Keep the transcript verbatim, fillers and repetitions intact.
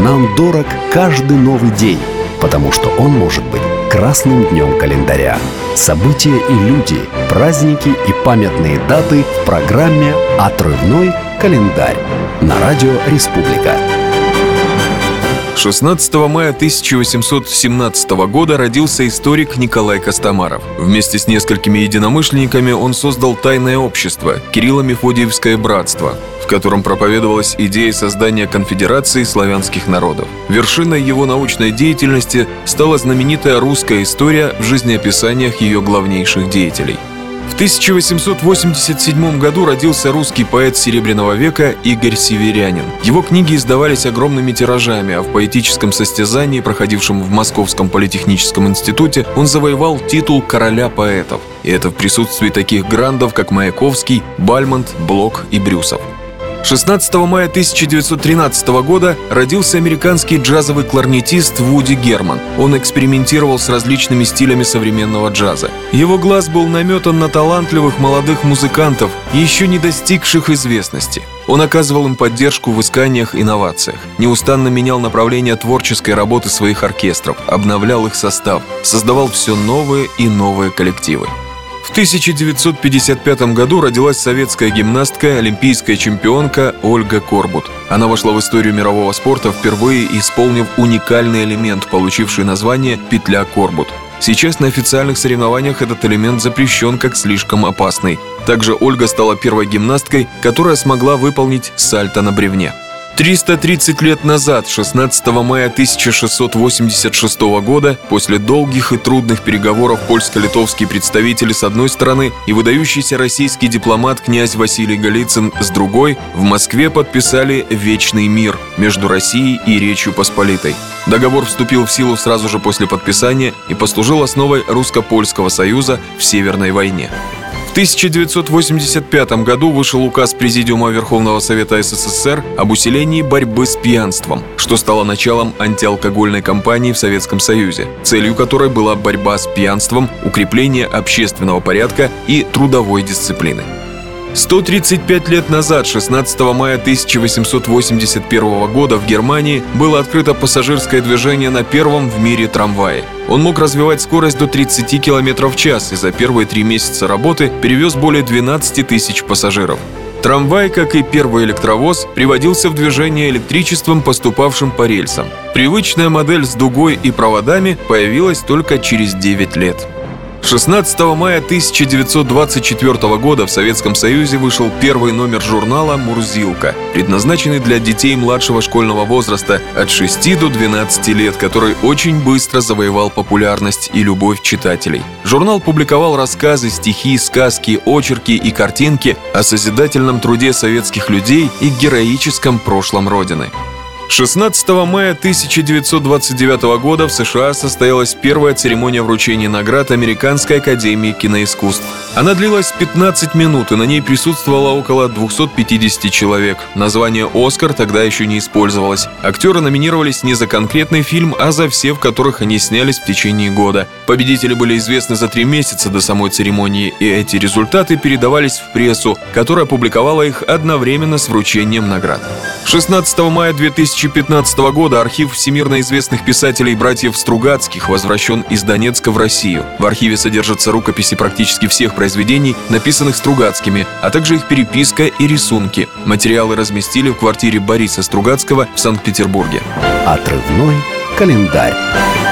Нам дорог каждый новый день, потому что он может быть красным днем календаря. События и люди, праздники и памятные даты в программе «Отрывной календарь» на радио «Республика». шестнадцатого мая тысяча восемьсот семнадцатого года родился историк Николай Костомаров. Вместе с несколькими единомышленниками он создал тайное общество «Кирилло-Мефодиевское братство», в котором проповедовалась идея создания конфедерации славянских народов. Вершиной его научной деятельности стала знаменитая русская история в жизнеописаниях ее главнейших деятелей. В тысяча восемьсот восемьдесят седьмом году родился русский поэт Серебряного века Игорь Северянин. Его книги издавались огромными тиражами, а в поэтическом состязании, проходившем в Московском политехническом институте, он завоевал титул короля поэтов. И это в присутствии таких грандов, как Маяковский, Бальмонт, Блок и Брюсов. шестнадцатого мая тысяча девятьсот тринадцатого года родился американский джазовый кларнетист Вуди Герман. Он экспериментировал с различными стилями современного джаза. Его глаз был наметан на талантливых молодых музыкантов, еще не достигших известности. Он оказывал им поддержку в исканиях и инновациях, неустанно менял направление творческой работы своих оркестров, обновлял их состав, создавал все новые и новые коллективы. В тысяча девятьсот пятьдесят пятом году родилась советская гимнастка, олимпийская чемпионка Ольга Корбут. Она вошла в историю мирового спорта, впервые исполнив уникальный элемент, получивший название «петля Корбут». Сейчас на официальных соревнованиях этот элемент запрещен как слишком опасный. Также Ольга стала первой гимнасткой, которая смогла выполнить сальто на бревне. триста тридцать лет назад, шестнадцатого мая тысяча шестьсот восемьдесят шестого года, после долгих и трудных переговоров польско-литовские представители с одной стороны и выдающийся российский дипломат князь Василий Голицын с другой, в Москве подписали «Вечный мир» между Россией и Речью Посполитой. Договор вступил в силу сразу же после подписания и послужил основой русско-польского союза в Северной войне. В тысяча девятьсот восемьдесят пятом году вышел указ Президиума Верховного Совета СССР об усилении борьбы с пьянством, что стало началом антиалкогольной кампании в Советском Союзе, целью которой была борьба с пьянством, укрепление общественного порядка и трудовой дисциплины. сто тридцать пять лет назад, шестнадцатого мая тысяча восемьсот восемьдесят первого года, в Германии было открыто пассажирское движение на первом в мире трамвае. Он мог развивать скорость до тридцати километров в час и за первые три месяца работы перевез более двенадцати тысяч пассажиров. Трамвай, как и первый электровоз, приводился в движение электричеством, поступавшим по рельсам. Привычная модель с дугой и проводами появилась только через девять лет. шестнадцатого мая тысяча девятьсот двадцать четвёртого года в Советском Союзе вышел первый номер журнала «Мурзилка», предназначенный для детей младшего школьного возраста от шести до двенадцати лет, который очень быстро завоевал популярность и любовь читателей. Журнал публиковал рассказы, стихи, сказки, очерки и картинки о созидательном труде советских людей и героическом прошлом Родины. шестнадцатого мая тысяча девятьсот двадцать девятого года в США состоялась первая церемония вручения наград Американской академии киноискусств. Она длилась пятнадцать минут, и на ней присутствовало около двухсот пятидесяти человек. Название «Оскар» тогда еще не использовалось. Актеры номинировались не за конкретный фильм, а за все, в которых они снялись в течение года. Победители были известны за три месяца до самой церемонии, и эти результаты передавались в прессу, которая публиковала их одновременно с вручением наград. шестнадцатого мая две тысячи пятнадцатого года архив всемирно известных писателей братьев Стругацких возвращен из Донецка в Россию. В архиве содержатся рукописи практически всех произведений, написанных Стругацкими, а также их переписка и рисунки. Материалы разместили в квартире Бориса Стругацкого в Санкт-Петербурге. Отрывной календарь.